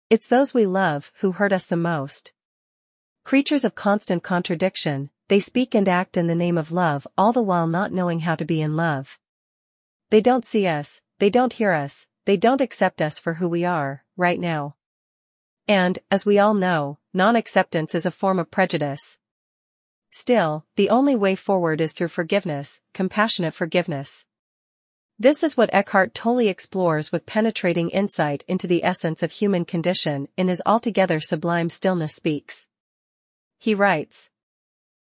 It's those we love who hurt us the most. Creatures of constant contradiction, they speak and act in the name of love all the while not knowing how to be in love. They don't see us, they don't hear us, they don't accept us for who we are, right now. And, as we all know, non-acceptance is a form of prejudice. Still, the only way forward is through forgiveness, compassionate forgiveness. This is what Eckhart Tolle explores with penetrating insight into the essence of human condition in his altogether sublime Stillness Speaks. He writes,